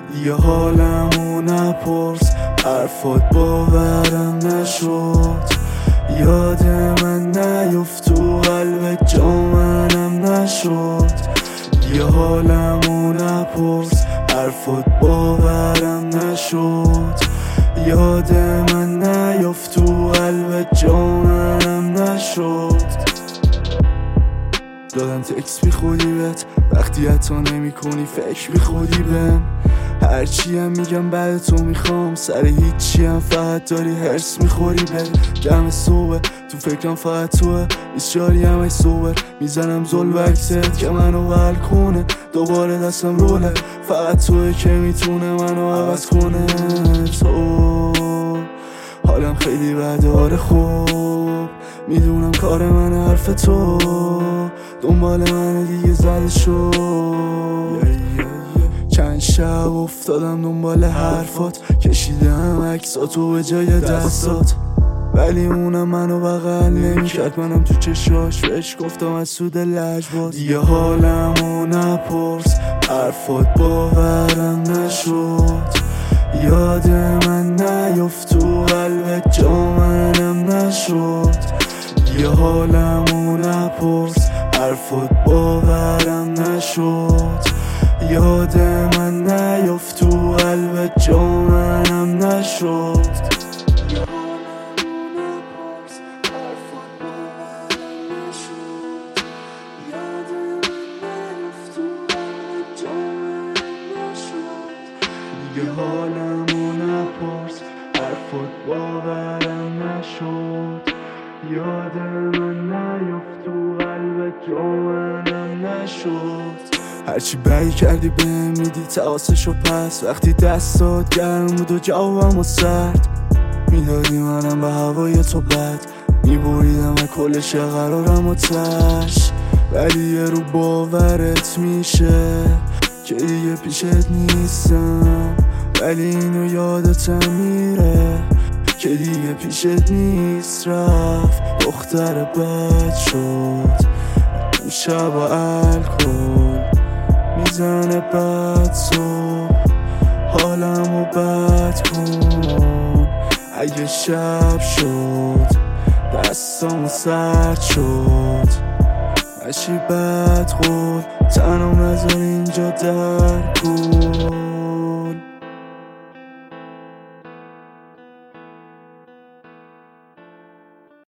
دیگه حالمو نپرس، حرفات باورم نشد. یاد من نیفت، تو قلب جا منم نشد. دیگه حالمو نپرس، حرفات باورم نشد. یاد من نیفت، تو قلب جا منم نشد. دادم تکس بی خودی بهت، وقتی حتی نمی کنی فکر بی خودی بهم. هرچی هم میگم بعد تو میخوام، سر هیچی هم فقط داری هرس میخوری بری. جمع صبح تو فکرم فقط توه، 24 هم ای صبح میزنم زل و عکست که منو ول کنه. دوباره دستم روله، فقط توه که میتونه منو عوض کنه. تو حالم خیلی بده خوب، میدونم کار من حرف تو، دنبال من دیگه زده شد. چند شب افتادم دنبال حرفات، کشیدم عکساتو به جای دستات، ولی اونم منو بغل نمیکرد. منم تو چشاش بهش گفتم از سود لجبات. دیگه حالمو نپرس، حرفات باورم نشد. یاد من نیفت، تو قلب جا منم نشد. دیگه حالمو نپرس، حرفات باورم نشد. یاد من نیفت، تو قلب جا منم نشد. دیگه حالمو نپرس، حرفات باورم نشد. یاد من نیفت، تو قلب جا منم نشد. هرچی بایی کردی بهم میدی تقاسشو پس، وقتی دستات گرم بود و جوابم و سرد میدادی منم به هوای تو بد، میبریدم کلش قرارم و تش. ولی یه رو باورت میشه که دیگه پیشت نیستم، ولی اینو یادتم میره که دیگه پیشت نیست. رفت دختر بد شد، اون شب و الکل میزنه بد صبح، حالمو بد کن. اگه شب شد دستامو سرد شد، نشی بد خود تنم نذار اینجا در کن.